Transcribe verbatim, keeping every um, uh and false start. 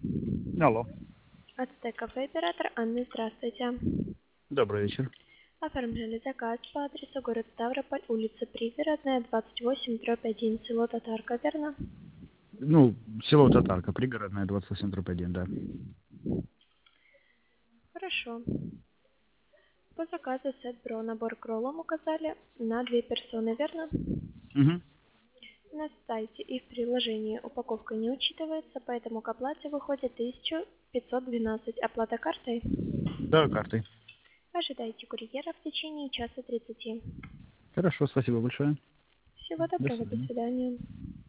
Алло. Ацтек кафе оператор Анна, здравствуйте. Добрый вечер. Оформляли заказ по адресу город Ставрополь, улица Пригородная, двадцать восемь, дробь один, село Татарка, верно? Ну, село Татарка, пригородная, двадцать восемь дробь один, да. Хорошо. По заказу сет-бро набор к роллам указали на две персоны, верно? Угу. На сайте и в приложении упаковка не учитывается, поэтому к оплате выходит тысяча пятьсот двенадцать. Оплата картой. Да, картой. Ожидайте курьера в течение часа тридцати. Хорошо, спасибо большое. Всего До доброго, до свидания. свидания.